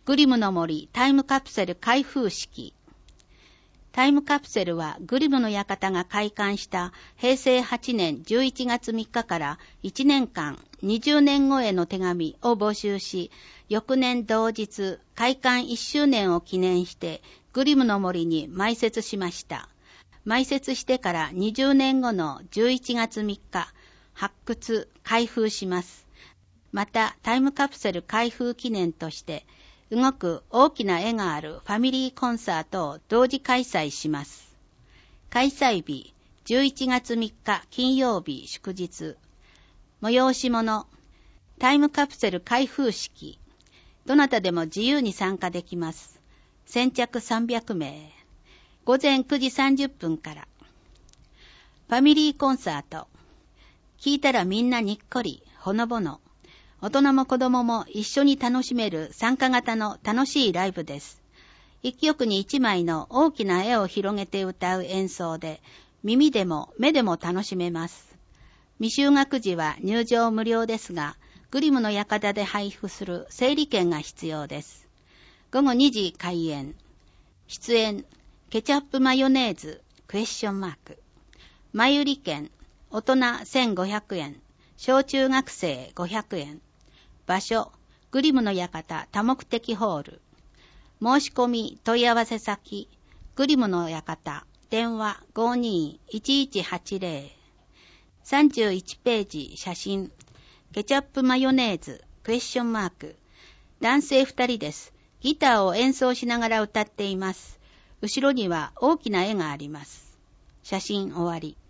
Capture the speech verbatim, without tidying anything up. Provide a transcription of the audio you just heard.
グリムの森タイムカプセル開封式。タイムカプセルはグリムの館が開館したへいせいはちねんじゅういちがつみっかからいちねんかんにじゅうねんごへの手紙を募集し、翌年同日開館いっしゅうねんを記念してグリムの森に埋設しました。埋設してからにじゅうねんごのじゅういちがつみっか、発掘、開封します。またタイムカプセル開封記念として動く大きな絵があるファミリーコンサートを同時開催します。開催日じゅういちがつみっか金曜日祝日。催し物タイムカプセル開封式。どなたでも自由に参加できます。先着さんびゃくめい。ごぜんくじさんじゅっぷんから。ファミリーコンサート。聞いたらみんなにっこりほのぼの。大人も子供も一緒に楽しめる参加型の楽しいライブです。一曲に一枚の大きな絵を広げて歌う演奏で、耳でも目でも楽しめます。未就学児は入場無料ですが、グリムの館で配布する整理券が必要です。ごごにじ開演。出演、ケチャップマヨネーズ、クエスチョンマーク。前売り券、大人せんごひゃくえん、小中学生ごひゃくえん。場所、グリムの館多目的ホール。申し込み問い合わせ先、グリムの館、電話 ごにーいちいちはちぜろ。さんじゅういちページ写真、ケチャップマヨネーズ、クエスチョンマーク。男性ふたりです。ギターを演奏しながら歌っています。後ろには大きな絵があります。写真終わり。